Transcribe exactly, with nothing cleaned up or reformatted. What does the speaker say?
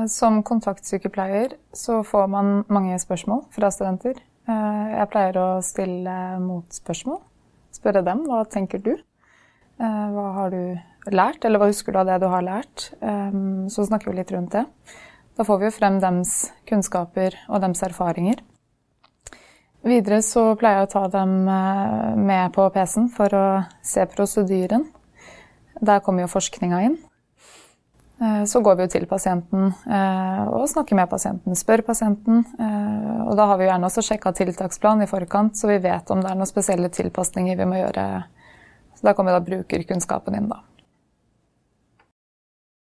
Som kontaktsykepleier så får man mange spørsmål fra studenter. Jeg pleier å stille motspørsmål, spørre dem, hva tenker du? Hva har du lært, eller hva husker du av det du har lært? Så snakker vi litt rundt det. Da får vi jo frem dems kunnskaper og dems erfaringer. Videre så pleier jeg å ta dem med på P C-en for å se prosedyren. Der kommer jo forskninga inn. Så går vi jo til pasienten og snakker med pasienten, spør pasienten. Og da har vi jo gjerne også sjekket tiltaksplan i forkant, så vi vet om det er noen spesielle tilpasninger vi må gjøre. Så da kommer da brukerkunnskapen inn da.